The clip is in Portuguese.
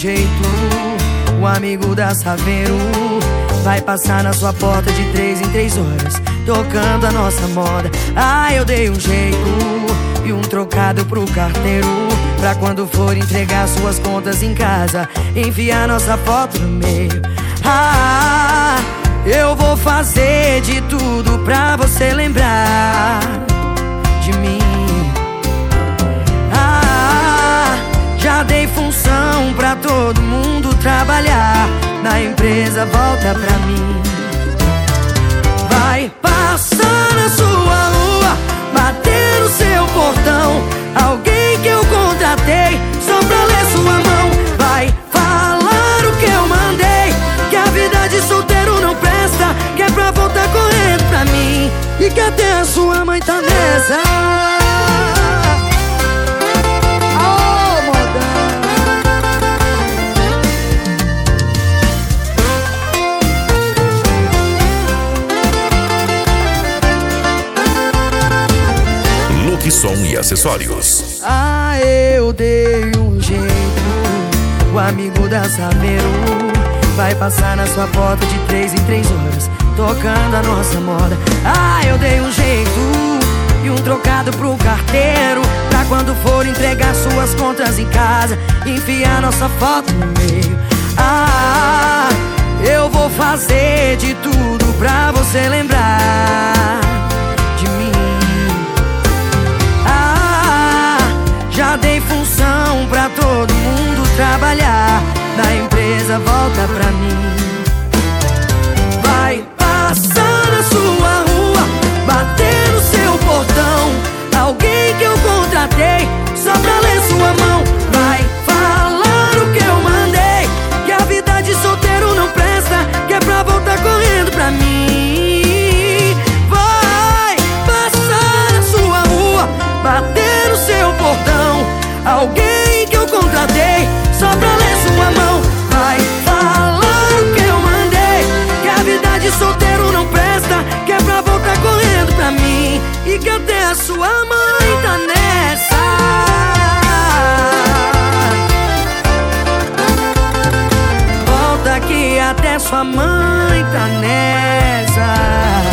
jeito, o amigo da Saveiro vai passar na sua porta de 3 em 3 horas, tocando a nossa moda. Ah, eu dei um jeito e um trocado pro carteiro, pra quando for entregar suas contas em casa, enfiar nossa foto no meio. Ah, eu vou fazer de tudo pra você lembrar de mim. Ah, já dei função pra todo mundo trabalhar, na empresa volta pra mim. Vai passar na sua rua, bater no seu portão, alguém que eu contratei só pra ler sua mão. Vai falar o que eu mandei, que a vida de solteiro não presta, que é pra voltar correndo pra mim, e que até a sua mãe tá nessa. Som e acessórios. Ah, eu dei um jeito, o amigo da Saveiro vai passar na sua porta de 3 em 3 horas, tocando a nossa moda. Ah, eu dei um jeito e um trocado pro carteiro, pra quando for entregar suas contas em casa, enfiar nossa foto no meio. Ah, eu vou fazer de tudo pra você lembrar de mim. Já dei função pra todo mundo trabalhar, na empresa volta pra mim. Vai passar na sua rua, bater no seu portão, alguém que eu contratei só pra ler sua mão. Vai falar o que eu mandei, que a vida de solteiro não presta, que é pra voltar correndo pra mim. Vai passar na sua rua, bater no seu portão, alguém que eu contratei só pra ler sua mão. Vai falar o que eu mandei, que a vida de solteiro não presta, que é pra voltar correndo pra mim, e que até a sua mãe tá nessa. Volta aqui até sua mãe